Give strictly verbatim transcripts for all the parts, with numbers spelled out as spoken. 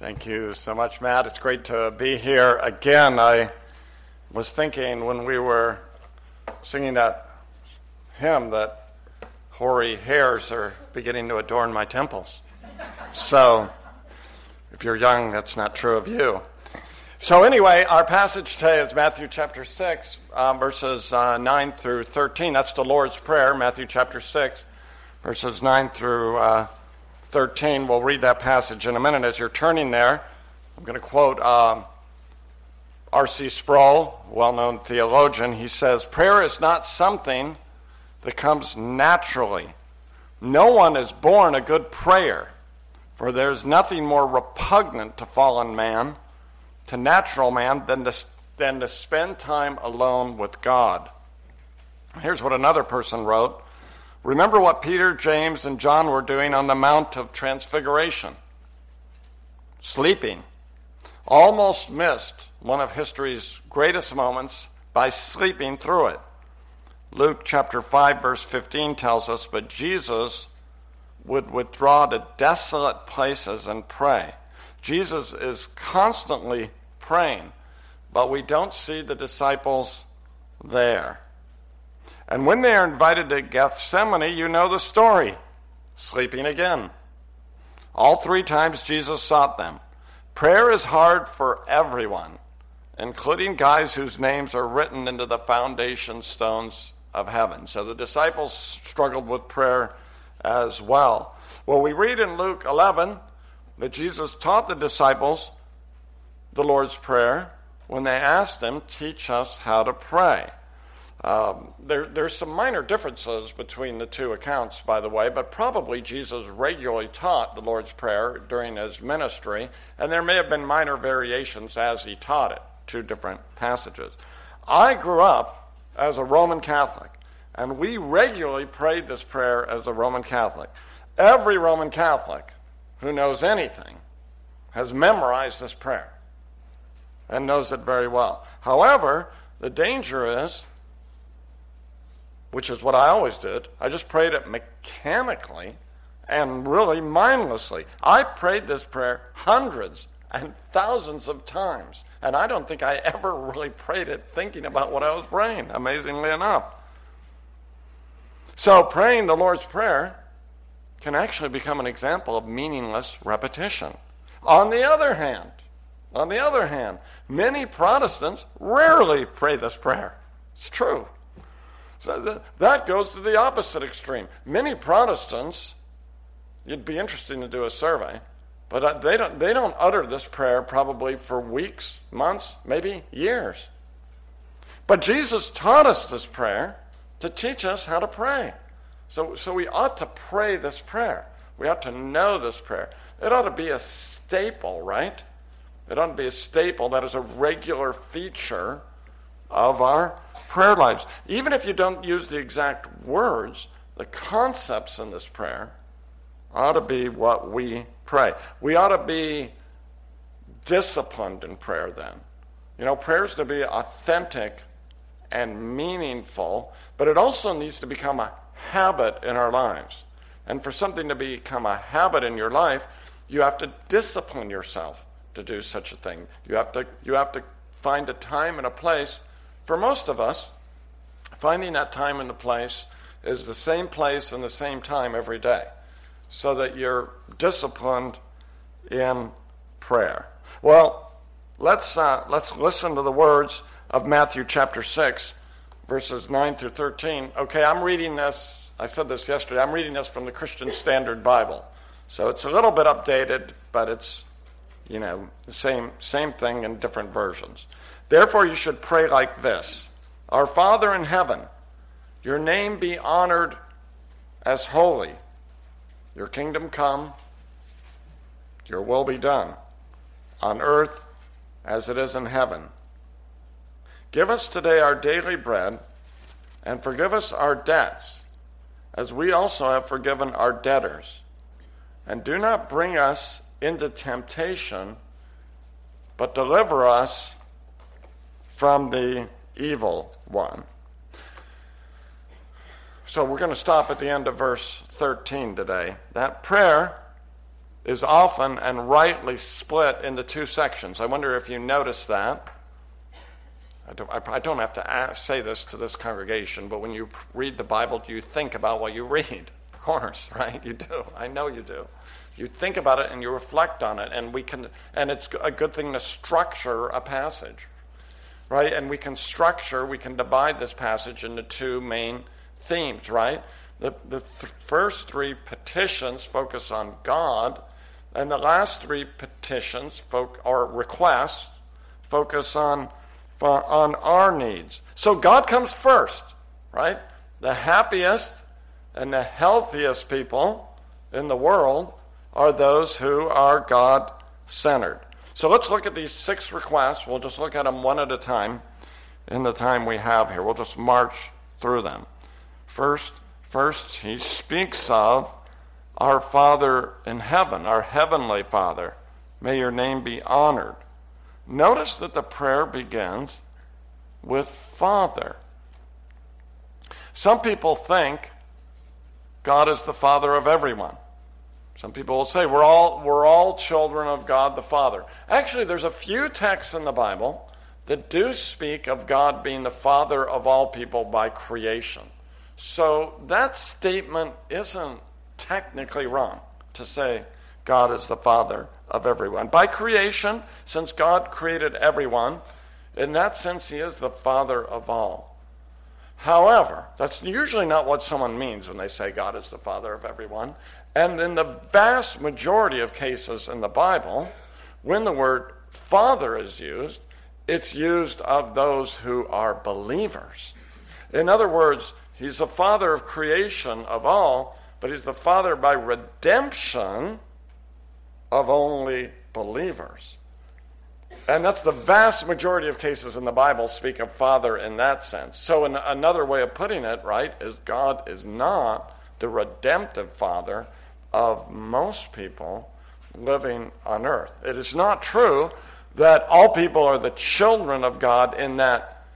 Thank you so much, Matt. It's great to be here again. I was thinking when we were singing that hymn that hoary hairs are beginning to adorn my temples. So, if you're young, that's not true of you. So anyway, our passage today is Matthew chapter six, uh, verses uh, nine through thirteen. That's the Lord's Prayer, Matthew chapter six, verses nine through uh, thirteen. We'll read that passage in a minute. As you're turning there, I'm going to quote uh, R C Sproul, well-known theologian. He says, "Prayer is not something that comes naturally. No one is born a good prayer, for there's nothing more repugnant to fallen man, to natural man, than to, than to spend time alone with God." Here's what another person wrote. "Remember what Peter, James, and John were doing on the Mount of Transfiguration. Sleeping. Almost missed one of history's greatest moments by sleeping through it. Luke chapter five, verse fifteen tells us, but Jesus would withdraw to desolate places and pray." Jesus is constantly praying, but we don't see the disciples there. And when they are invited to Gethsemane, you know the story. Sleeping again. All three times Jesus sought them. Prayer is hard for everyone, including guys whose names are written into the foundation stones of heaven. So the disciples struggled with prayer as well. Well, we read in Luke eleven that Jesus taught the disciples the Lord's Prayer when they asked him, "Teach us how to pray." Um, there, there's some minor differences between the two accounts, by the way, but probably Jesus regularly taught the Lord's Prayer during his ministry, and there may have been minor variations as he taught it, two different passages. I grew up as a Roman Catholic, and we regularly prayed this prayer as a Roman Catholic. Every Roman Catholic who knows anything has memorized this prayer and knows it very well. However, the danger is, which is what I always did, I just prayed it mechanically and really mindlessly. I prayed this prayer hundreds and thousands of times, and I don't think I ever really prayed it thinking about what I was praying, amazingly enough. So praying the Lord's Prayer can actually become an example of meaningless repetition. On the other hand, on the other hand, many Protestants rarely pray this prayer. It's true. So th- that goes to the opposite extreme. Many Protestants, it'd be interesting to do a survey, but uh, they don't they don't utter this prayer probably for weeks, months, maybe years. But Jesus taught us this prayer to teach us how to pray. So, so we ought to pray this prayer. We ought to know this prayer. It ought to be a staple, right? It ought to be a staple that is a regular feature of our prayer lives. Even if you don't use the exact words, the concepts in this prayer ought to be what we pray. We ought to be disciplined in prayer then. You know, prayer is to be authentic and meaningful, but it also needs to become a habit in our lives. And for something to become a habit in your life, you have to discipline yourself to do such a thing. You have to you have to find a time and a place. For most of us, finding that time and the place is the same place and the same time every day, so that you're disciplined in prayer. Well, let's uh, let's listen to the words of Matthew chapter six, verses nine through thirteen. Okay, I'm reading this, I said this yesterday, I'm reading this from the Christian Standard Bible. So it's a little bit updated, but it's, you know, the same, same thing in different versions. "Therefore you should pray like this: Our Father in heaven, your name be honored as holy. Your kingdom come, your will be done, on earth as it is in heaven. Give us today our daily bread, and forgive us our debts, as we also have forgiven our debtors. And do not bring us into temptation, but deliver us from the evil one." So we're going to stop at the end of verse thirteen today. That prayer is often and rightly split into two sections. I wonder if you notice that. I don't, I don't have to ask, say this to this congregation, but when you read the Bible, do you think about what you read? Of course, right? You do. I know you do. You think about it and you reflect on it, and we can, and it's a good thing to structure a passage, right? And we can structure, we can divide this passage into two main themes, right? The, the th- first three petitions focus on God, and the last three petitions fo- or requests focus on on our needs. So God comes first, right? The happiest and the healthiest people in the world are those who are God-centered. So let's look at these six requests. We'll just look at them one at a time in the time we have here. We'll just march through them. First, first he speaks of our Father in heaven, our heavenly Father. May your name be honored. Notice that the prayer begins with Father. Some people think God is the Father of everyone. Some people will say we're all we're all children of God the Father. Actually, there's a few texts in the Bible that do speak of God being the Father of all people by creation. So that statement isn't technically wrong to say God is the Father of everyone. By creation, since God created everyone, in that sense, he is the Father of all. However, that's usually not what someone means when they say God is the Father of everyone. And in the vast majority of cases in the Bible, when the word Father is used, it's used of those who are believers. In other words, he's the Father of creation of all, but he's the Father by redemption of only believers. And that's the vast majority of cases in the Bible speak of Father in that sense. So in another way of putting it, right, is God is not the redemptive Father of most people living on earth. It is not true that all people are the children of God in that,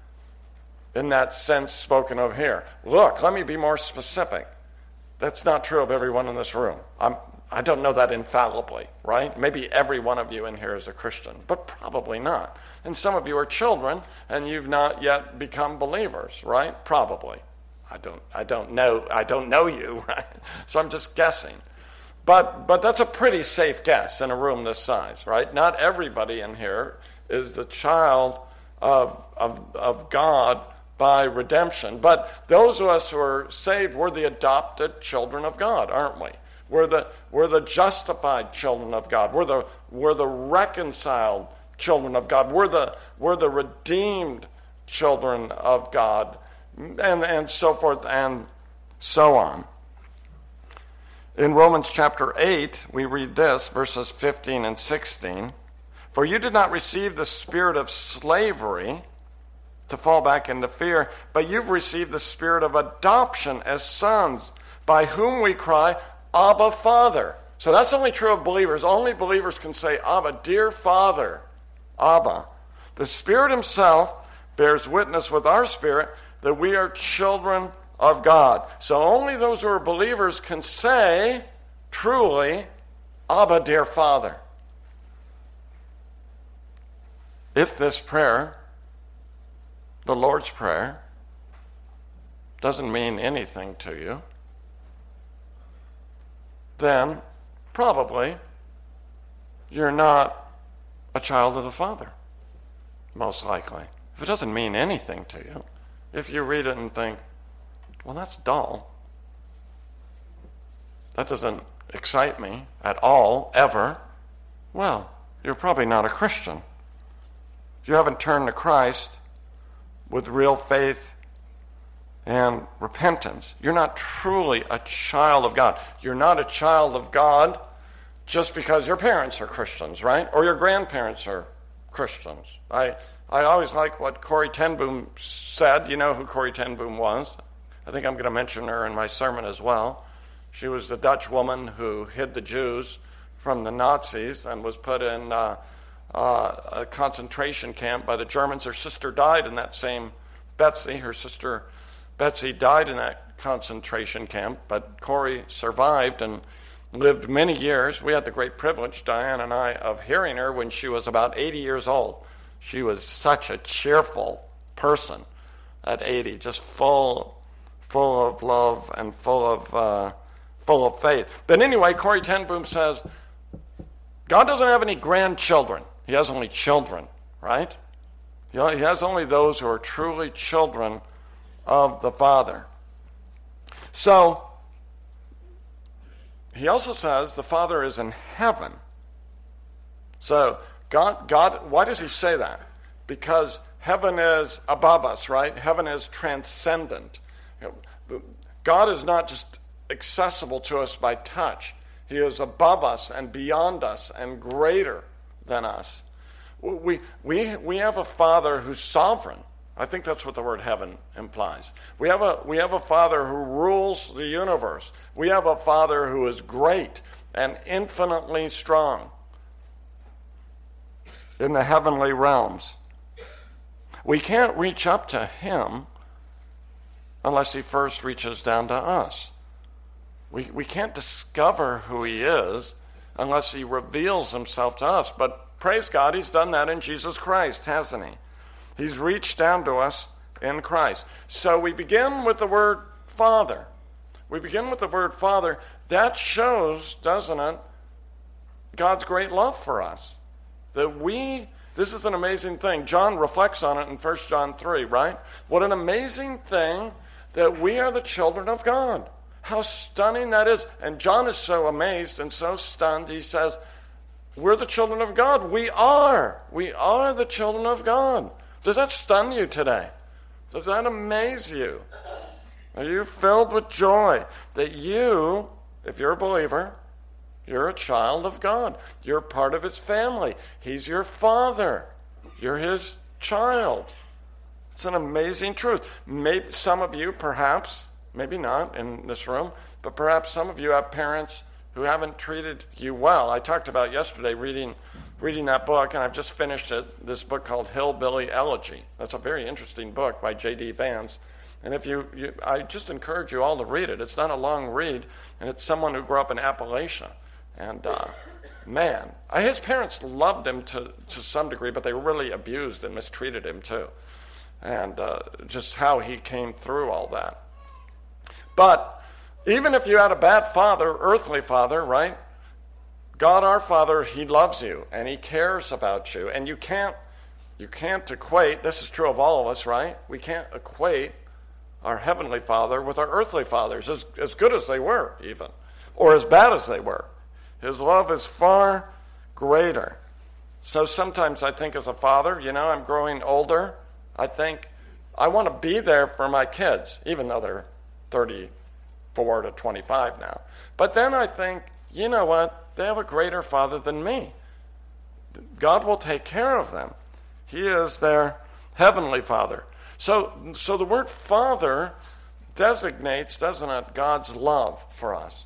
in that sense spoken of here. Look, let me be more specific. That's not true of everyone in this room. I'm I don't know that infallibly, right? Maybe every one of you in here is a Christian, but probably not. And some of you are children, and you've not yet become believers, right? Probably. I don't I don't know I don't know you, right? So I'm just guessing. But but that's a pretty safe guess in a room this size, right? Not everybody in here is the child of of, of God by redemption. But those of us who are saved, we're the adopted children of God, aren't we? We're the, we're the justified children of God. We're the, we're the reconciled children of God. We're the, we're the redeemed children of God, and, and so forth and so on. In Romans chapter eight, we read this, verses fifteen and sixteen. For you did not receive the spirit of slavery to fall back into fear, but you've received the spirit of adoption as sons, by whom we cry, Abba, Father. So that's only true of believers. Only believers can say, Abba, dear Father, Abba. The Spirit himself bears witness with our spirit that we are children of God. So only those who are believers can say, truly, Abba, dear Father. If this prayer, the Lord's Prayer, doesn't mean anything to you, then probably you're not a child of the Father, most likely. If it doesn't mean anything to you, if you read it and think, well, that's dull, that doesn't excite me at all, ever, well, you're probably not a Christian. You haven't turned to Christ with real faith and repentance. You're not truly a child of God. You're not a child of God just because your parents are Christians, right? Or your grandparents are Christians. I I always like what Corrie ten Boom said. You know who Corrie ten Boom was? I think I'm going to mention her in my sermon as well. She was the Dutch woman who hid the Jews from the Nazis and was put in uh, uh, a concentration camp by the Germans. Her sister died in that same, Betsy, her sister Betsy died in that concentration camp, but Corrie survived, and lived many years. We had the great privilege, Diane and I, of hearing her when she was about eighty years old. She was such a cheerful person at eighty, just full, full of love and full of, uh, full of faith. But anyway, Corrie ten Boom says, God doesn't have any grandchildren. He has only children, right? He has only those who are truly children of the Father. So, he also says the Father is in heaven. So, God, God, why does he say that? Because heaven is above us, right? Heaven is transcendent. God is not just accessible to us by touch. He is above us and beyond us and greater than us. We, we, we have a Father who's sovereign. I think that's what the word heaven implies. We have a, we have a Father who rules the universe. We have a Father who is great and infinitely strong in the heavenly realms. We can't reach up to him unless he first reaches down to us. We, we can't discover who he is unless he reveals himself to us. But praise God, he's done that in Jesus Christ, hasn't he? He's reached down to us in Christ. So we begin with the word Father. We begin with the word Father. That shows, doesn't it, God's great love for us. That we, this is an amazing thing. John reflects on it in First John three, right? What an amazing thing that we are the children of God. How stunning that is. And John is so amazed and so stunned, he says, we're the children of God. We are. We are the children of God. Does that stun you today? Does that amaze you? Are you filled with joy that you, if you're a believer, you're a child of God. You're part of his family. He's your father. You're his child. It's an amazing truth. Maybe some of you, perhaps, maybe not in this room, but perhaps some of you have parents who haven't treated you well. I talked about yesterday reading reading that book, and I've just finished it, this book called Hillbilly Elegy. That's a very interesting book by J D Vance. And if you, you, I just encourage you all to read it. It's not a long read, and it's someone who grew up in Appalachia. And uh, man, I, his parents loved him to, to some degree, but they really abused and mistreated him too. And uh, just how he came through all that. But even if you had a bad father, earthly father, right? God our Father, he loves you and he cares about you. And you can't you can't equate, this is true of all of us, right? We can't equate our heavenly Father with our earthly fathers, as, as good as they were even, or as bad as they were. His love is far greater. So sometimes I think as a father, you know, I'm growing older, I think I want to be there for my kids, even though they're thirty-four to twenty-five now. But then I think, you know what? They have a greater Father than me. God will take care of them. He is their heavenly Father. So, so the word Father designates, doesn't it, God's love for us.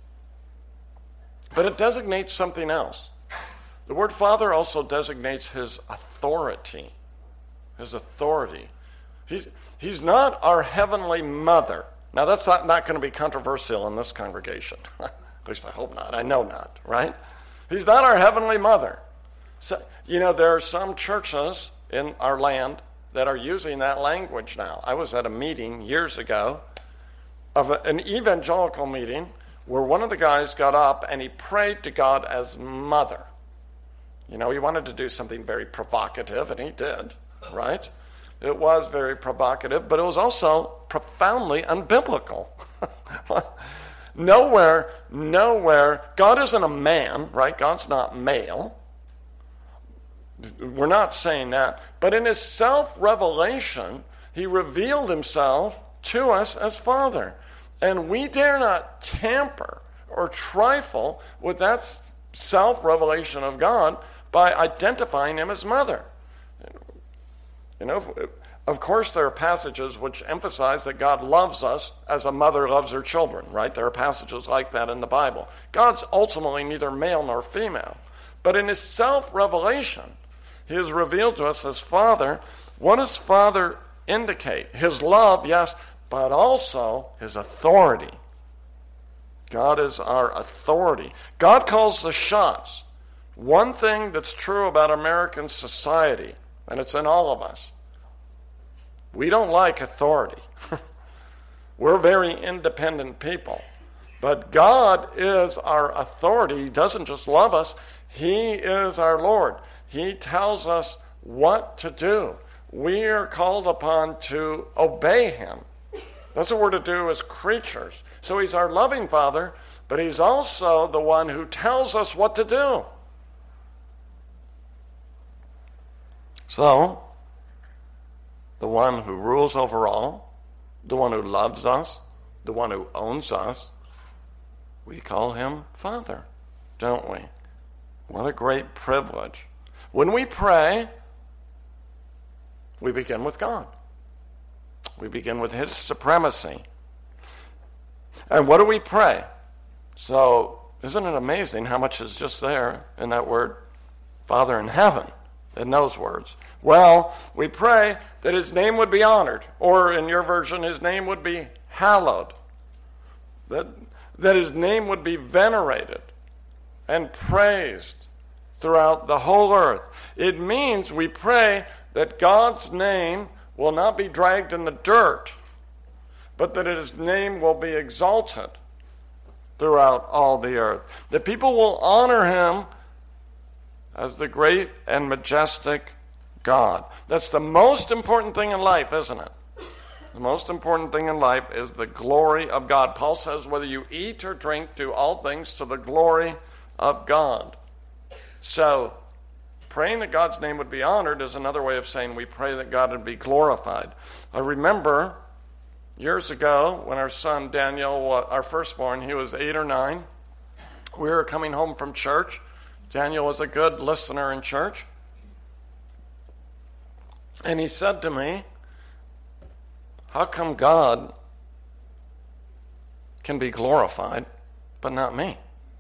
But it designates something else. The word Father also designates his authority. His authority. He's, he's not our heavenly mother. Now, that's not, not going to be controversial in this congregation. At least I hope not. I know not, right? He's not our heavenly mother. So, you know, there are some churches in our land that are using that language now. I was at a meeting years ago, of a, an evangelical meeting, where one of the guys got up and he prayed to God as mother. You know, he wanted to do something very provocative, and he did, right? It was very provocative, but it was also profoundly unbiblical. Nowhere, nowhere, God isn't a man, right? God's not male. We're not saying that. But in his self-revelation, he revealed himself to us as Father. And we dare not tamper or trifle with that self-revelation of God by identifying him as mother. You know, of course, there are passages which emphasize that God loves us as a mother loves her children, right? There are passages like that in the Bible. God's ultimately neither male nor female. But in his self-revelation, he is revealed to us as Father. What does Father indicate? His love, yes, but also his authority. God is our authority. God calls the shots. One thing that's true about American society, and it's in all of us, we don't like authority. We're very independent people. But God is our authority. He doesn't just love us. He is our Lord. He tells us what to do. We are called upon to obey him. That's what we're to do as creatures. So he's our loving Father, but he's also the one who tells us what to do. So, the one who rules over all, the one who loves us, the one who owns us, we call him Father, don't we? What a great privilege. When we pray, we begin with God. We begin with his supremacy. And what do we pray? So, isn't it amazing how much is just there in that word, Father in heaven, in those words? Well, we pray that his name would be honored, or in your version, his name would be hallowed. That, that his name would be venerated and praised throughout the whole earth. It means we pray that God's name will not be dragged in the dirt, but that his name will be exalted throughout all the earth. That people will honor him as the great and majestic God. That's the most important thing in life, isn't it? The most important thing in life is the glory of God. Paul says, whether you eat or drink, do all things to the glory of God. So, praying that God's name would be honored is another way of saying we pray that God would be glorified. I remember years ago when our son Daniel, our firstborn, he was eight or nine. We were coming home from church. Daniel was a good listener in church. And he said to me, how come God can be glorified, but not me?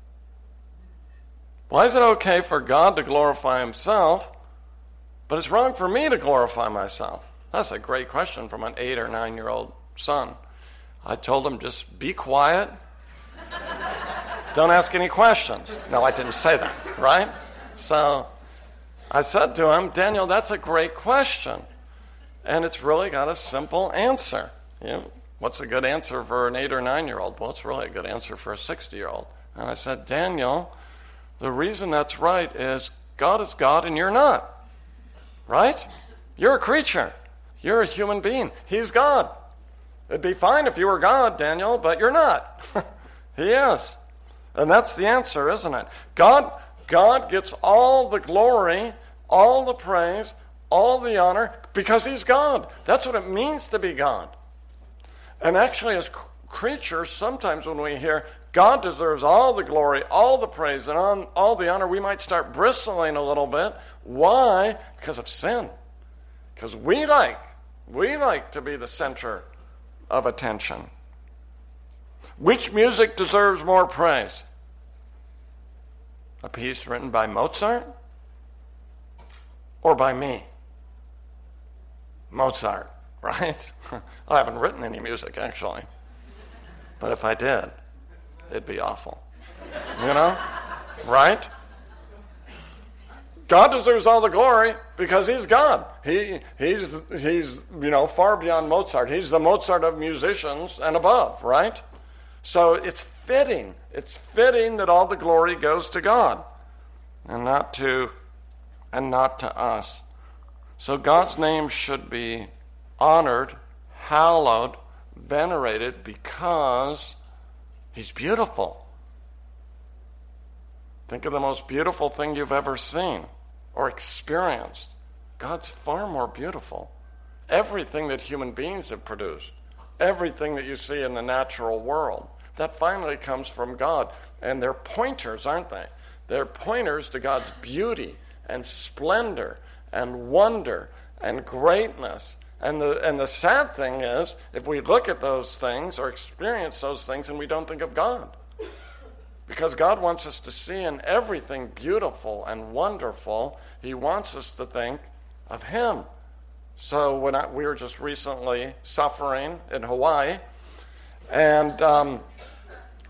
Why is it okay for God to glorify himself, but it's wrong for me to glorify myself? That's a great question from an eight or nine-year-old son. I told him, just be quiet. Don't ask any questions. No, I didn't say that, right? So I said to him, Daniel, that's a great question. And it's really got a simple answer. You know, what's a good answer for an eight or nine-year-old? Well, it's really a good answer for a sixty-year-old. And I said, Daniel, the reason that's right is God is God and you're not. Right? You're a creature. You're a human being. He's God. It'd be fine if you were God, Daniel, but you're not. He is. And that's the answer, isn't it? God, God gets all the glory, all the praise, all the honor, because he's God. That's what it means to be God. And actually, as creatures, sometimes when we hear God deserves all the glory, all the praise, and all the honor, we might start bristling a little bit. Why? Because of sin. Because we like, we like to be the center of attention. Which music deserves more praise? A piece written by Mozart or by me? Mozart, right? I haven't written any music, actually. But if I did, it'd be awful. You know? Right? God deserves all the glory because he's God. He he's he's you know far beyond Mozart. He's the Mozart of musicians and above, right? So it's fitting. It's fitting that all the glory goes to God and not to and not to us. So God's name should be honored, hallowed, venerated because he's beautiful. Think of the most beautiful thing you've ever seen or experienced. God's far more beautiful. Everything that human beings have produced, everything that you see in the natural world, that finally comes from God. And they're pointers, aren't they? They're pointers to God's beauty and splendor and wonder and greatness. And the and the sad thing is, if we look at those things or experience those things and we don't think of God. Because God wants us to see in everything beautiful and wonderful, he wants us to think of him. So when I, we were just recently suffering in Hawaii, and um,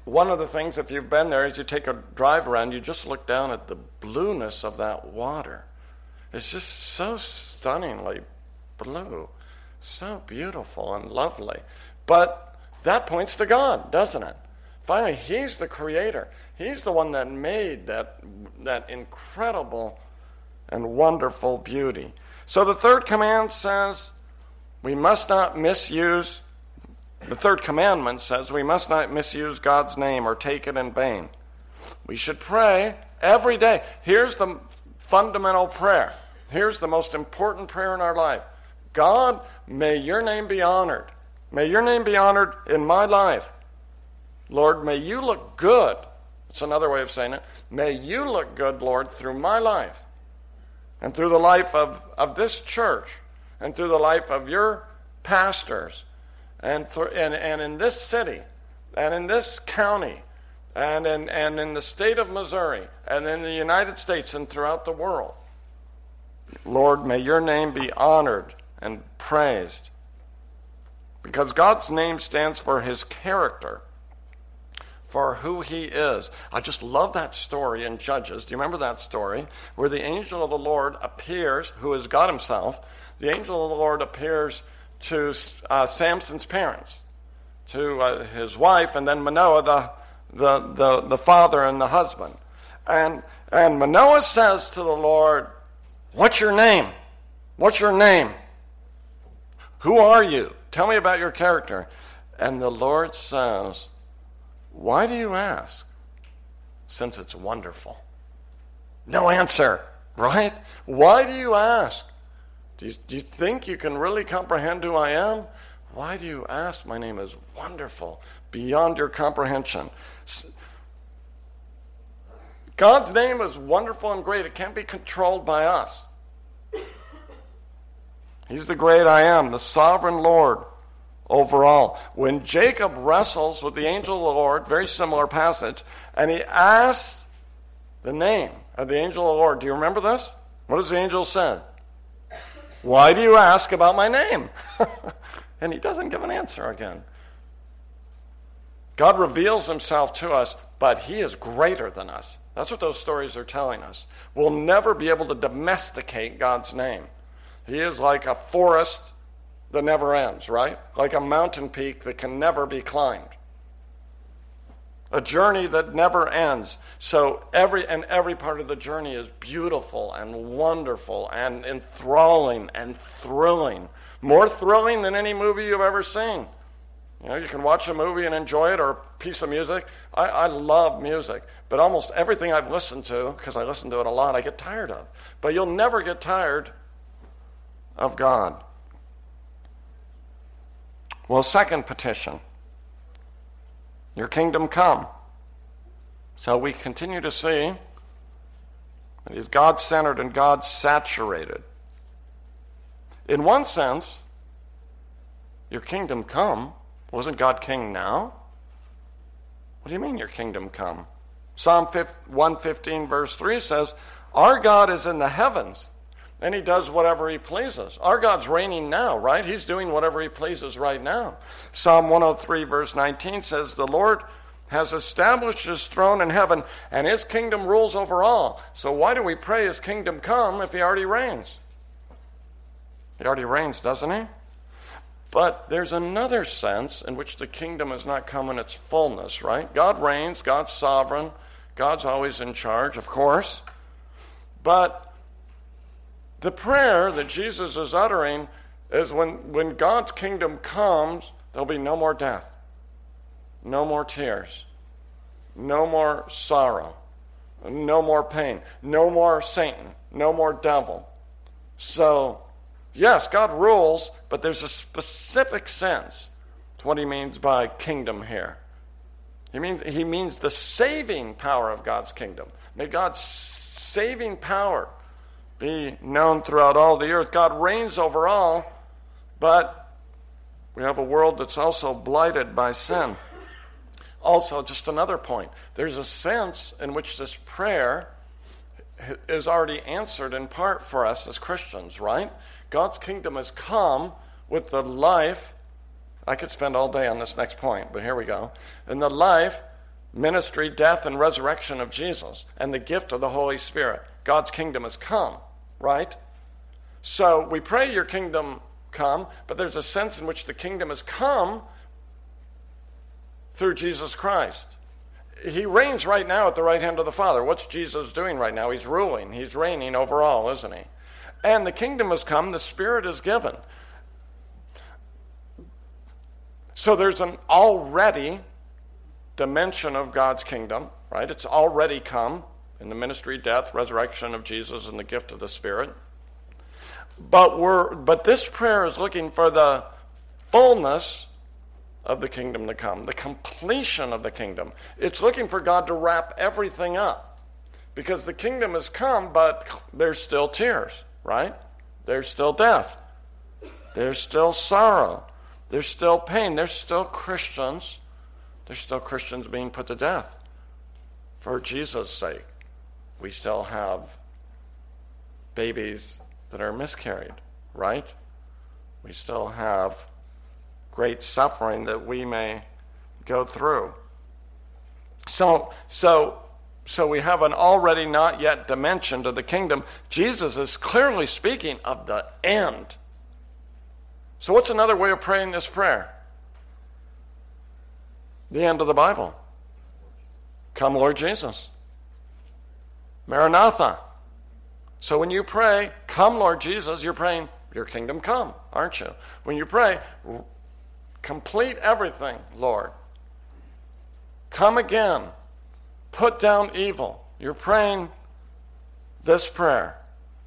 one of the things, if you've been there, is you take a drive around, you just look down at the blueness of that water. It's just so stunningly blue, so beautiful and lovely. But that points to God, doesn't it? Finally, he's the creator. He's the one that made that, that incredible and wonderful beauty. So the third command says we must not misuse, the third commandment says we must not misuse God's name or take it in vain. We should pray every day. Here's the fundamental prayer. Here's the most important prayer in our life. God, may your name be honored. May your name be honored in my life. Lord, may you look good. That's another way of saying it. May you look good, Lord, through my life and through the life of, of this church and through the life of your pastors and, th- and, and in this city and in this county and in, and in the state of Missouri and in the United States and throughout the world. Lord, may your name be honored and praised, because God's name stands for his character, for who he is. I just love that story in Judges. Do you remember that story? Where the angel of the Lord appears, who is God himself. The angel of the Lord appears to uh, Samson's parents, to uh, his wife, and then Manoah, the, the, the, the father and the husband. And, and Manoah says to the Lord, what's your name? What's your name? Who are you? Tell me about your character. And the Lord says, why do you ask? Since it's wonderful. No answer, right? Why do you ask? Do you, do you think you can really comprehend who I am? Why do you ask? My name is wonderful, beyond your comprehension. God's name is wonderful and great. It can't be controlled by us. He's the great I am, the sovereign Lord over all. When Jacob wrestles with the angel of the Lord, very similar passage, and he asks the name of the angel of the Lord. Do you remember this? What does the angel say? Why do you ask about my name? And he doesn't give an answer again. God reveals himself to us, but he is greater than us. That's what those stories are telling us. We'll never be able to domesticate God's name. He is like a forest that never ends, right? Like a mountain peak that can never be climbed. A journey that never ends. So every and every part of the journey is beautiful and wonderful and enthralling and thrilling. More thrilling than any movie you've ever seen. You know, you can watch a movie and enjoy it, or a piece of music. I, I love music, but almost everything I've listened to, because I listen to it a lot, I get tired of. But you'll never get tired of God. Well, second petition. Your kingdom come. So we continue to see that he's God-centered and God-saturated. In one sense, your kingdom come. Wasn't God king now? What do you mean your kingdom come? Psalm one fifteen verse three says, our God is in the heavens, and he does whatever he pleases. Our God's reigning now, right? He's doing whatever he pleases right now. Psalm one oh three verse nineteen says, the Lord has established his throne in heaven, and his kingdom rules over all. So why do we pray his kingdom come if he already reigns? He already reigns, doesn't he? But there's another sense in which the kingdom has not come in its fullness, right? God reigns, God's sovereign, God's always in charge, of course. But the prayer that Jesus is uttering is when, when God's kingdom comes, there'll be no more death, no more tears, no more sorrow, no more pain, no more Satan, no more devil. So, yes, God rules, but there's a specific sense to what he means by kingdom here. He means, he means the saving power of God's kingdom. May God's saving power be known throughout all the earth. God reigns over all, but we have a world that's also blighted by sin. Also, just another point, there's a sense in which this prayer is already answered in part for us as Christians, right? God's kingdom has come with the life. I could spend all day on this next point, but here we go. In the life ministry, death, and resurrection of Jesus, and the gift of the Holy Spirit. God's kingdom has come, right? So we pray your kingdom come, but there's a sense in which the kingdom has come through Jesus Christ. He reigns right now at the right hand of the Father. What's Jesus doing right now? He's ruling. He's reigning over all, isn't he? And the kingdom has come. The Spirit is given. So there's an already dimension of God's kingdom, right? It's already come in the ministry, death, resurrection of Jesus, and the gift of the Spirit. But we're but this prayer is looking for the fullness of the kingdom to come, the completion of the kingdom. It's looking for God to wrap everything up. Because the kingdom has come, but there's still tears, right? There's still death. There's still sorrow. There's still pain. There's still Christians. There's still Christians being put to death for Jesus' sake. We still have babies that are miscarried, right? We still have great suffering that we may go through. So, so, so we have an already not yet dimension to the kingdom. Jesus is clearly speaking of the end. So what's another way of praying this prayer? The end of the Bible. Come, Lord Jesus. Maranatha. So when you pray, come, Lord Jesus, you're praying, your kingdom come, aren't you? When you pray, complete everything, Lord. Come again. Put down evil. You're praying this prayer.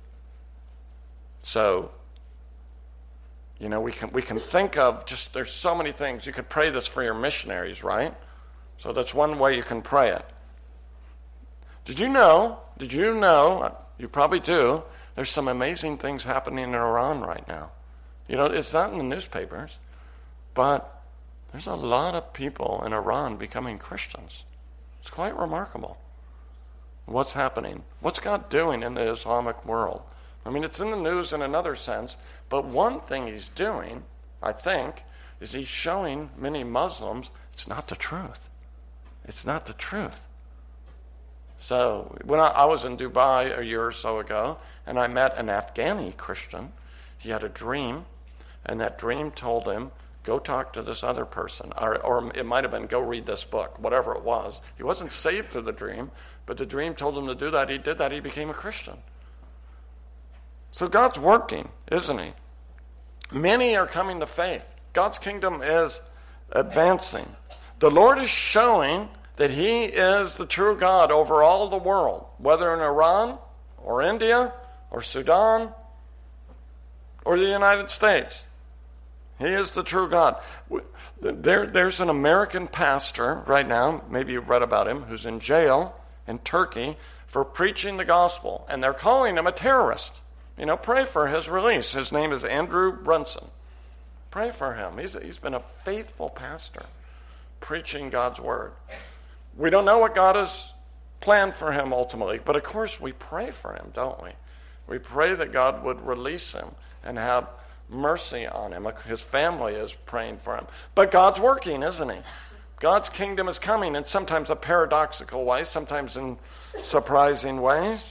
So, you know, we can we can think of just, there's so many things. You could pray this for your missionaries, right? So that's one way you can pray it. Did you know, did you know, you probably do, there's some amazing things happening in Iran right now. You know, it's not in the newspapers, but there's a lot of people in Iran becoming Christians. It's quite remarkable what's happening. What's God doing in the Islamic world? I mean, it's in the news in another sense, but one thing he's doing, I think, is he's showing many Muslims it's not the truth. It's not the truth. So when I, I was in Dubai a year or so ago, and I met an Afghani Christian, he had a dream, and that dream told him, go talk to this other person, or, or it might have been, go read this book, whatever it was. He wasn't saved through the dream, but the dream told him to do that. He did that. He became a Christian. So God's working, isn't he? Many are coming to faith. God's kingdom is advancing. The Lord is showing that he is the true God over all the world, whether in Iran or India or Sudan or the United States. He is the true God. There, there's an American pastor right now, maybe you read about him, who's in jail in Turkey for preaching the gospel, and they're calling him a terrorist. You know, pray for his release. His name is Andrew Brunson. Pray for him. He's, he's been a faithful pastor preaching God's word. We don't know what God has planned for him ultimately, but of course we pray for him, don't we? We pray that God would release him and have mercy on him. His family is praying for him. But God's working, isn't he? God's kingdom is coming in sometimes a paradoxical way, sometimes in surprising ways.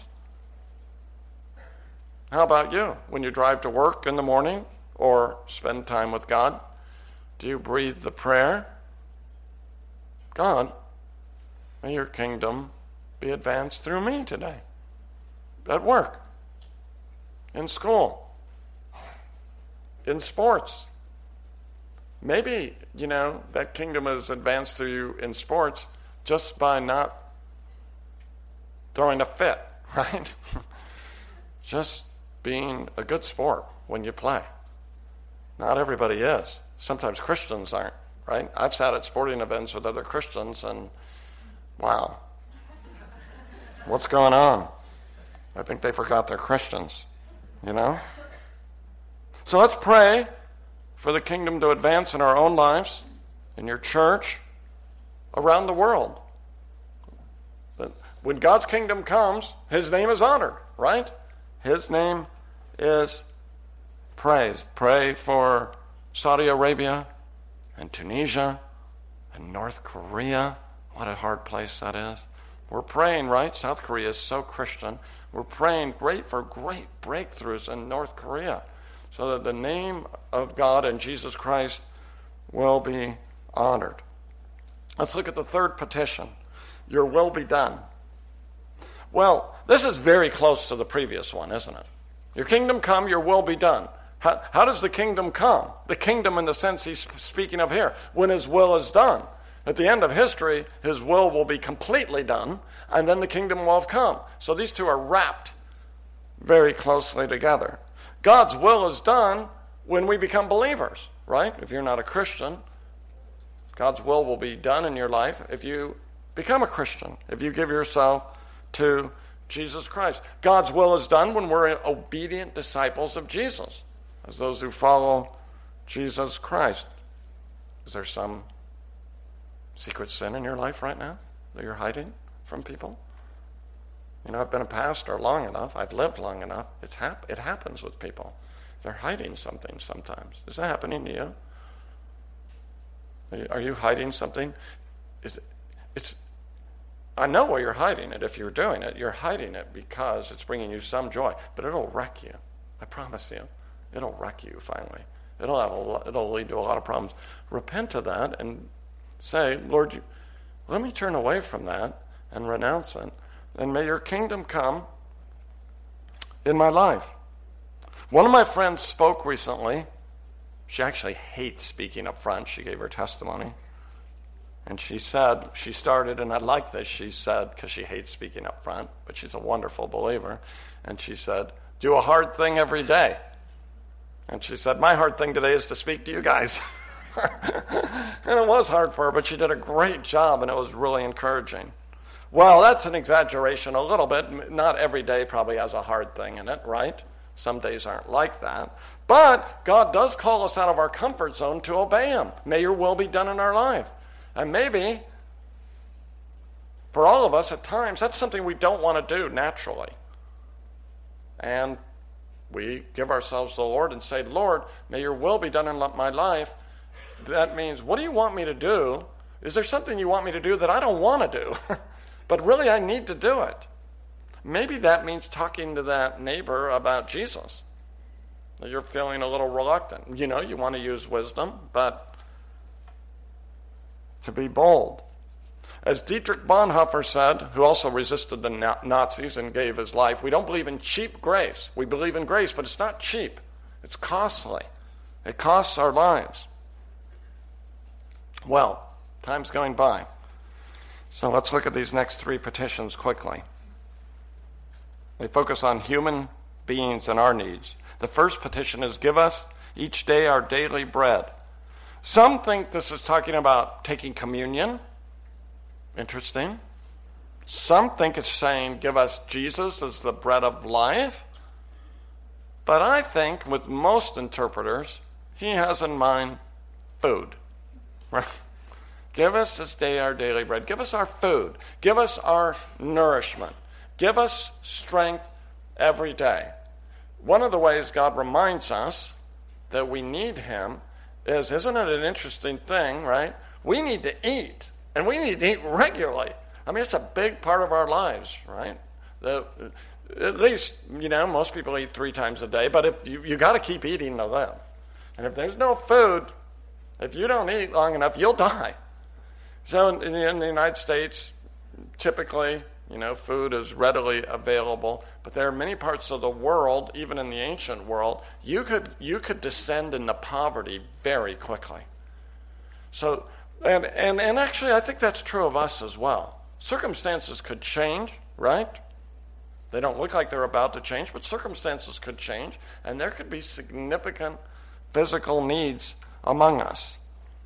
How about you? When you drive to work in the morning or spend time with God, do you breathe the prayer? God, may your kingdom be advanced through me today. At work, in school, in sports. Maybe, you know, that kingdom is advanced through you in sports just by not throwing a fit, right? Just being a good sport when you play. Not everybody is. Sometimes Christians aren't, right? I've sat at sporting events with other Christians and, wow, what's going on? I think they forgot they're Christians, you know? So let's pray for the kingdom to advance in our own lives, in your church, around the world. When God's kingdom comes, his name is honored, right? His name is praised. Pray for Saudi Arabia and Tunisia and North Korea. What a hard place that is. We're praying, right? South Korea is so Christian. We're praying great for great breakthroughs in North Korea so that the name of God and Jesus Christ will be honored. Let's look at the third petition. Your will be done. Well, this is very close to the previous one, isn't it? Your kingdom come, your will be done. How, how does the kingdom come? The kingdom in the sense he's speaking of here, when his will is done. At the end of history, his will will be completely done, and then the kingdom will have come. So these two are wrapped very closely together. God's will is done when we become believers, right? If you're not a Christian, God's will will be done in your life if you become a Christian, if you give yourself to Jesus Christ. God's will is done when we're obedient disciples of Jesus, as those who follow Jesus Christ. Is there some secret sin in your life right now that you're hiding from people? You know, I've been a pastor long enough. I've lived long enough. It's hap- It happens with people. They're hiding something sometimes. Is that happening to you? Are you, are you hiding something? Is it, it's. I know why you're hiding it. If you're doing it, you're hiding it because it's bringing you some joy. But it'll wreck you. I promise you. It'll wreck you finally. It'll have a, it'll lead to a lot of problems. Repent of that and say, Lord, you, let me turn away from that and renounce it. And may your kingdom come in my life. One of my friends spoke recently. She actually hates speaking up front. She gave her testimony. And she said, she started, and I like this, she said, because she hates speaking up front, but she's a wonderful believer. And she said, do a hard thing every day. And she said, my hard thing today is to speak to you guys. And it was hard for her, but she did a great job, and it was really encouraging. Well, that's an exaggeration a little bit. Not every day probably has a hard thing in it, right? Some days aren't like that. But God does call us out of our comfort zone to obey him. May your will be done in our life. And maybe, for all of us at times, that's something we don't want to do naturally. And we give ourselves to the Lord and say, Lord, may your will be done in my life. That means, what do you want me to do? Is there something you want me to do that I don't want to do? But really, I need to do it. Maybe that means talking to that neighbor about Jesus. You're feeling a little reluctant. You know, you want to use wisdom, but to be bold. As Dietrich Bonhoeffer said, who also resisted the Nazis and gave his life, we don't believe in cheap grace. We believe in grace, but it's not cheap. It's costly. It costs our lives. Well, time's going by. So let's look at these next three petitions quickly. They focus on human beings and our needs. The first petition is, give us each day our daily bread. Some think this is talking about taking communion. Interesting. Some think it's saying, give us Jesus as the bread of life. But I think, with most interpreters, he has in mind food. Right? Give us this day our daily bread. Give us our food. Give us our nourishment. Give us strength every day. One of the ways God reminds us that we need him is, isn't it an interesting thing, right? We need to eat, and we need to eat regularly. I mean, it's a big part of our lives, right? The, at least, you know, most people eat three times a day, but if you, you got to keep eating to them. And if there's no food, if you don't eat long enough, you'll die. So in, in the United States, typically, you know, food is readily available, but there are many parts of the world, even in the ancient world, you could you could descend into poverty very quickly. So, and, and, and actually, I think that's true of us as well. Circumstances could change, right? They don't look like they're about to change, but circumstances could change, and there could be significant physical needs among us.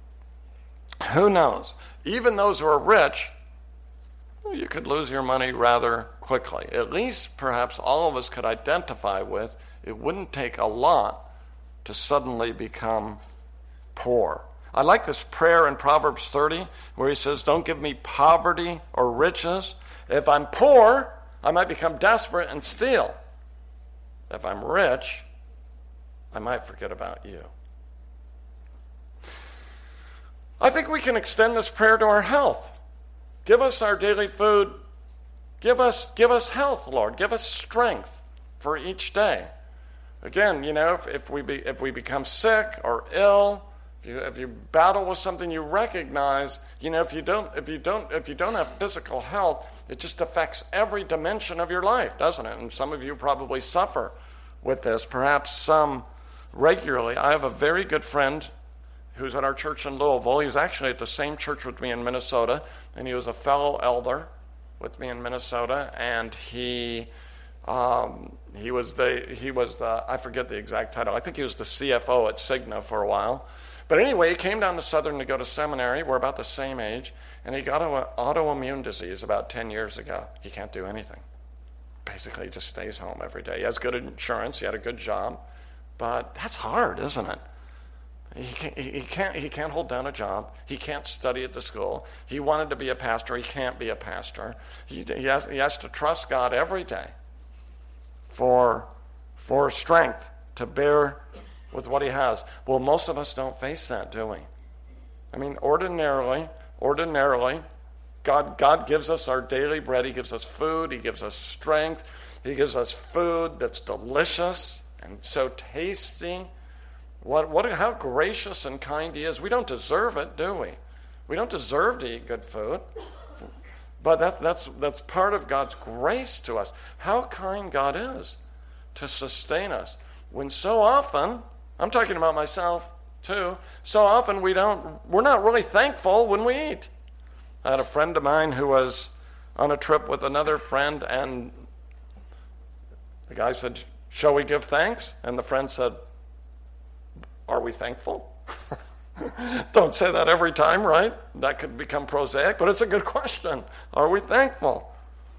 Who knows? Even those who are rich, you could lose your money rather quickly. At least, perhaps, all of us could identify with, it wouldn't take a lot to suddenly become poor. I like this prayer in Proverbs thirty, where he says, don't give me poverty or riches. If I'm poor, I might become desperate and steal. If I'm rich, I might forget about you. I think we can extend this prayer to our health. Give us our daily food. Give us, give us health, Lord. Give us strength for each day. Again, you know, if, if we be, if we become sick or ill, if you, if you battle with something, you recognize, you know, if you don't, if you don't, if you don't have physical health, it just affects every dimension of your life, doesn't it? And some of you probably suffer with this. Perhaps some regularly. I have a very good friend who's at our church in Louisville. He was actually at the same church with me in Minnesota, and he was a fellow elder with me in Minnesota, and he. Um, he was the, he was the, I forget the exact title. I think he was the C F O at Cigna for a while. But anyway, he came down to Southern to go to seminary. We're about the same age. And he got an autoimmune disease about ten years ago. He can't do anything. Basically, he just stays home every day. He has good insurance. He had a good job. But that's hard, isn't it? He can't, he can't, he can't hold down a job. He can't study at the school. He wanted to be a pastor. He can't be a pastor. He, he, has, he has to trust God every day for for strength to bear with what he has. Well, most of us don't face that, do we? I mean, ordinarily, ordinarily, God God gives us our daily bread. He gives us food. He gives us strength. He gives us food that's delicious and so tasty. What what how gracious and kind he is. We don't deserve it, do we? We don't deserve to eat good food. But that, that's that's part of God's grace to us. How kind God is to sustain us. When so often, I'm talking about myself too, so often we don't, we're not really thankful when we eat. I had a friend of mine who was on a trip with another friend, and the guy said, "Shall we give thanks?" And the friend said, "Are we thankful?" Don't say that every time, right? That could become prosaic, but it's a good question. Are we thankful?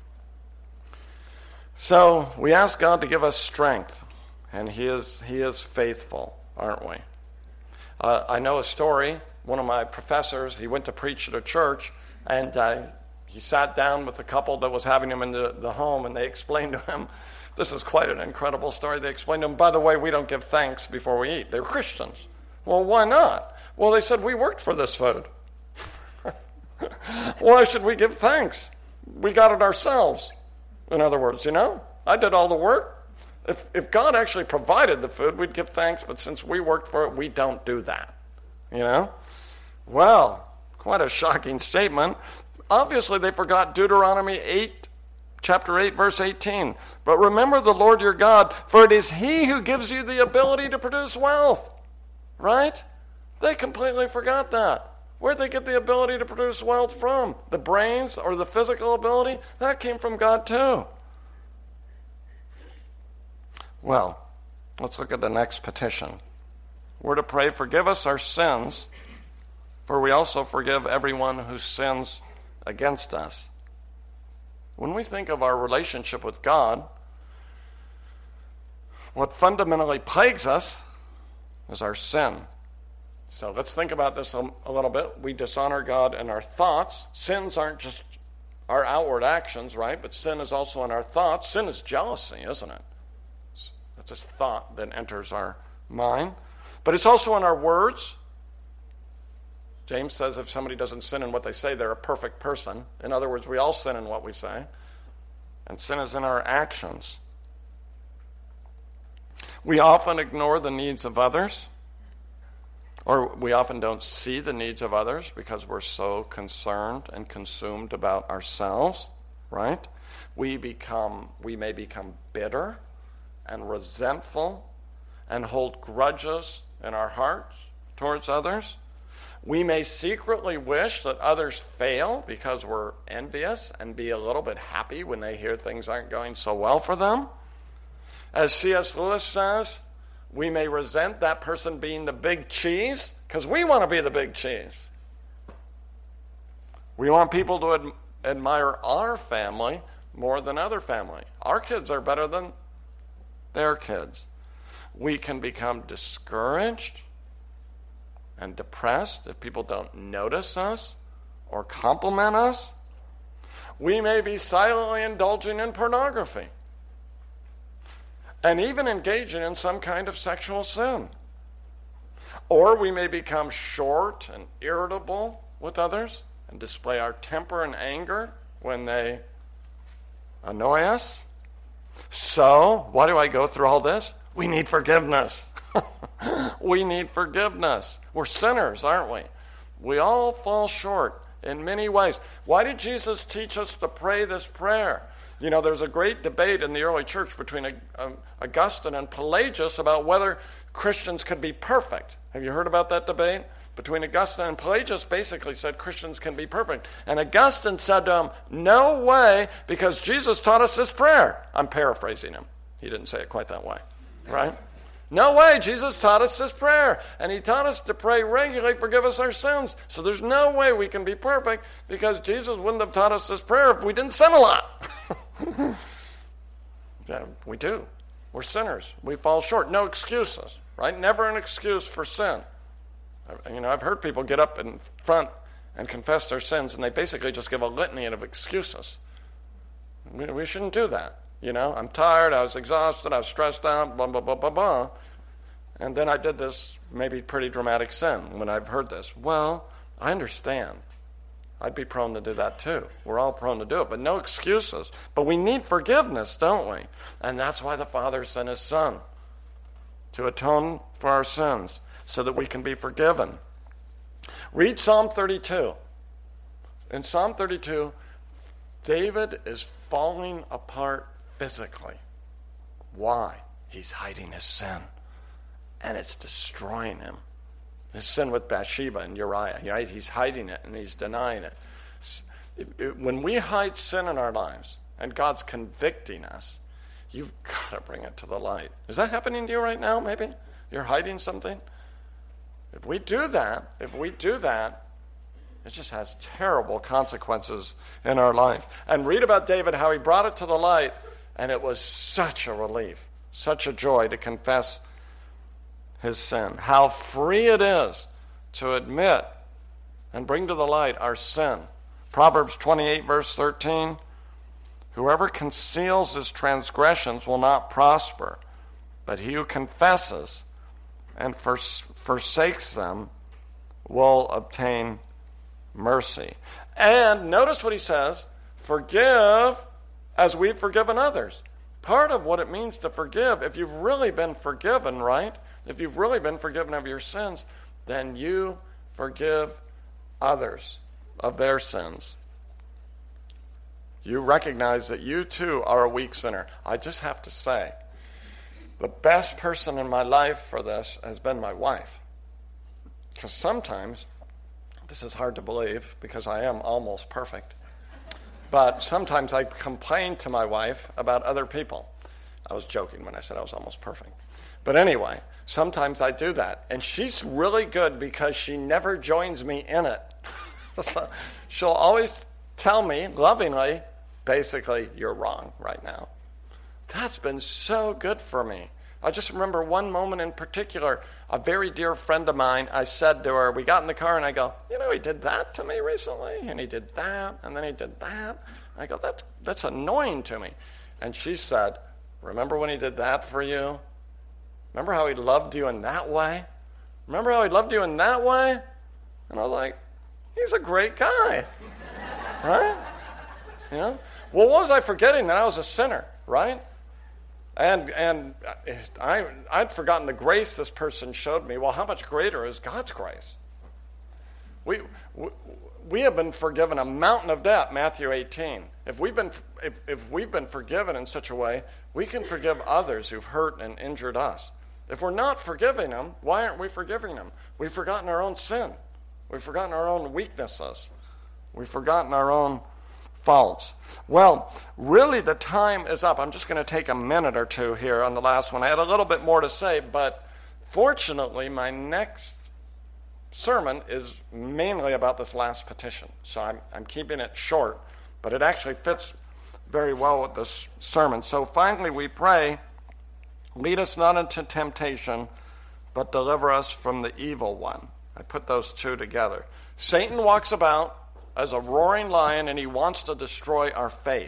So we ask God to give us strength, and He is He is faithful, aren't we? Uh, I know a story. One of my professors, he went to preach at a church, and uh, he sat down with the couple that was having him in the, the home, and they explained to him, this is quite an incredible story. They explained to him, by the way, we don't give thanks before we eat. They were Christians. Well, why not? Well, they said, we worked for this food. Why should we give thanks? We got it ourselves. In other words, you know, I did all the work. If if God actually provided the food, we'd give thanks, but since we worked for it, we don't do that. You know? Well, quite a shocking statement. Obviously, they forgot Deuteronomy eight, chapter eight, verse eighteen. But remember the Lord your God, for it is He who gives you the ability to produce wealth. Right? They completely forgot that. Where'd they get the ability to produce wealth from? The brains or the physical ability? That came from God too. Well, let's look at the next petition. We're to pray, forgive us our sins, for we also forgive everyone who sins against us. When we think of our relationship with God, what fundamentally plagues us is our sin. So let's think about this a, a little bit. We dishonor God in our thoughts. Sins aren't just our outward actions, right? But sin is also in our thoughts. Sin is jealousy, isn't it? That's a thought that enters our mind. But it's also in our words. James says if somebody doesn't sin in what they say, they're a perfect person. In other words, we all sin in what we say. And sin is in our actions. We often ignore the needs of others. Or we often don't see the needs of others because we're so concerned and consumed about ourselves, right? We become, we may become bitter and resentful and hold grudges in our hearts towards others. We may secretly wish that others fail because we're envious and be a little bit happy when they hear things aren't going so well for them. As C S Lewis says, we may resent that person being the big cheese because we want to be the big cheese. We want people to ad- admire our family more than other family. Our kids are better than their kids. We can become discouraged and depressed if people don't notice us or compliment us. We may be silently indulging in pornography and even engaging in some kind of sexual sin. Or we may become short and irritable with others and display our temper and anger when they annoy us. So, why do I go through all this? We need forgiveness. We need forgiveness. We're sinners, aren't we? We all fall short in many ways. Why did Jesus teach us to pray this prayer? You know, there's a great debate in the early church between Augustine and Pelagius about whether Christians could be perfect. Have you heard about that debate? Between Augustine and Pelagius basically said Christians can be perfect. And Augustine said to him, no way, because Jesus taught us this prayer. I'm paraphrasing him. He didn't say it quite that way, right? No way, Jesus taught us this prayer. And he taught us to pray regularly, forgive us our sins. So there's no way we can be perfect because Jesus wouldn't have taught us this prayer if we didn't sin a lot. Yeah, we do. We're sinners. We fall short. No excuses, right? Never an excuse for sin. You know, I've heard people get up in front and confess their sins, and they basically just give a litany of excuses. We, we shouldn't do that. You know, I'm tired, I was exhausted, I was stressed out, blah, blah, blah, blah, blah. And then I did this maybe pretty dramatic sin when I've heard this. Well, I understand. I'd be prone to do that too. We're all prone to do it, but no excuses. But we need forgiveness, don't we? And that's why the Father sent his Son, to atone for our sins so that we can be forgiven. Read Psalm thirty-two. In Psalm thirty-two, David is falling apart physically. Why? He's hiding his sin, and it's destroying him. His sin with Bathsheba and Uriah, right? He's hiding it and he's denying it. It, it. When we hide sin in our lives and God's convicting us, you've got to bring it to the light. Is that happening to you right now, maybe? You're hiding something? If we do that, if we do that, it just has terrible consequences in our life. And read about David, how he brought it to the light, and it was such a relief, such a joy to confess his sin. How free it is to admit and bring to the light our sin. Proverbs twenty-eight, verse thirteen, whoever conceals his transgressions will not prosper, but he who confesses and fors- forsakes them will obtain mercy. And notice what he says, forgive as we've forgiven others. Part of what it means to forgive, if you've really been forgiven, right? If you've really been forgiven of your sins, then you forgive others of their sins. You recognize that you too are a weak sinner. I just have to say, the best person in my life for this has been my wife. Because sometimes, this is hard to believe because I am almost perfect, but sometimes I complain to my wife about other people. I was joking when I said I was almost perfect. But anyway, sometimes I do that. And she's really good because she never joins me in it. So she'll always tell me lovingly, basically, you're wrong right now. That's been so good for me. I just remember one moment in particular, a very dear friend of mine, I said to her, we got in the car and I go, you know, he did that to me recently, and he did that, and then he did that. I go, that's, that's annoying to me. And she said, remember when he did that for you? Remember how he loved you in that way? Remember how he loved you in that way? And I was like, he's a great guy, right? You know? Well, what was I forgetting? That I was a sinner, right? And and I, I'd forgotten the grace this person showed me. Well, how much greater is God's grace? We, we, we have been forgiven a mountain of debt, Matthew eighteen. If we've been if, if we've been forgiven in such a way, we can forgive others who've hurt and injured us. If we're not forgiving them, why aren't we forgiving them? We've forgotten our own sin. We've forgotten our own weaknesses. We've forgotten our own faults. Well, really the time is up. I'm just going to take a minute or two here on the last one. I had a little bit more to say, but fortunately my next sermon is mainly about this last petition. So I'm, I'm keeping it short, but it actually fits very well with this sermon. So finally we pray, lead us not into temptation, but deliver us from the evil one. I put those two together. Satan walks about as a roaring lion, and he wants to destroy our faith.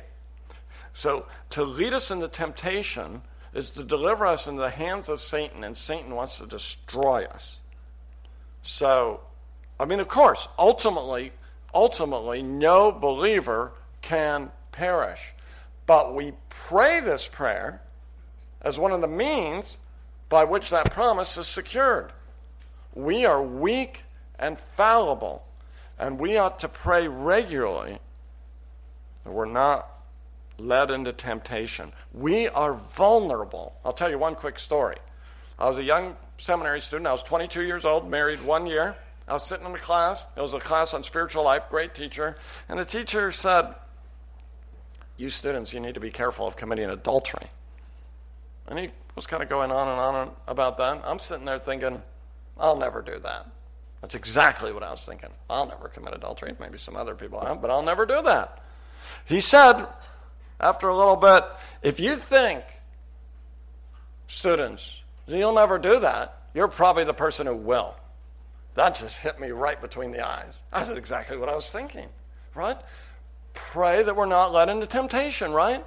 So to lead us into temptation is to deliver us into the hands of Satan, and Satan wants to destroy us. So, I mean, of course, ultimately, ultimately no believer can perish. But we pray this prayer as one of the means by which that promise is secured. We are weak and fallible, and we ought to pray regularly that we're not led into temptation. We are vulnerable. I'll tell you one quick story. I was a young seminary student. I was twenty-two years old, married one year. I was sitting in the class. It was a class on spiritual life, great teacher. And the teacher said, "You students, you need to be careful of committing adultery." And he was kind of going on and on about that. I'm sitting there thinking, I'll never do that. That's exactly what I was thinking. I'll never commit adultery. Maybe some other people have, but I'll never do that. He said, after a little bit, if you think, students, you'll never do that, you're probably the person who will. That just hit me right between the eyes. That's exactly what I was thinking, right? Pray that we're not led into temptation, right?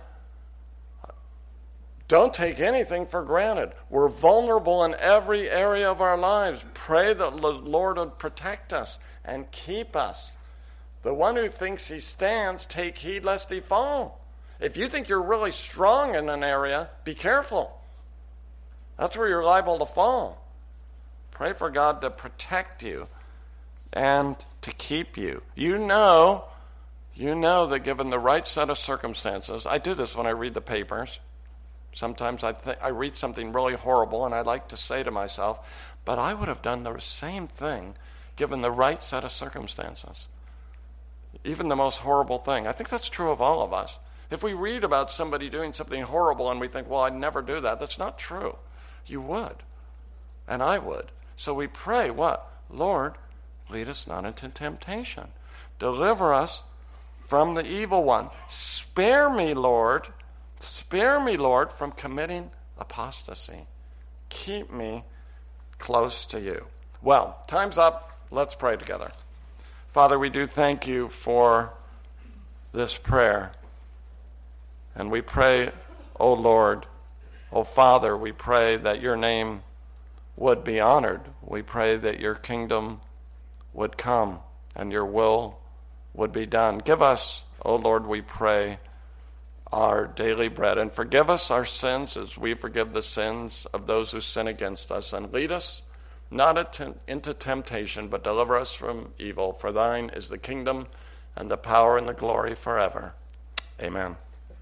Don't take anything for granted. We're vulnerable in every area of our lives. Pray that the Lord would protect us and keep us. The one who thinks he stands, take heed lest he fall. If you think you're really strong in an area, be careful. That's where you're liable to fall. Pray for God to protect you and to keep you. You know, you know that given the right set of circumstances, I do this when I read the papers. Sometimes I th- I read something really horrible and I like to say to myself, but I would have done the same thing given the right set of circumstances. Even the most horrible thing. I think that's true of all of us. If we read about somebody doing something horrible and we think, well, I'd never do that, that's not true. You would. And I would. So we pray, what? Lord, lead us not into temptation. Deliver us from the evil one. Spare me, Lord. Spare me, Lord, from committing apostasy. Keep me close to you. Well, time's up. Let's pray together. Father, we do thank you for this prayer. And we pray, O Lord, O Father, we pray that your name would be honored. We pray that your kingdom would come and your will would be done. Give us, O Lord, we pray, our daily bread, and forgive us our sins as we forgive the sins of those who sin against us, and lead us not into temptation, but deliver us from evil. For thine is the kingdom and the power and the glory forever. Amen.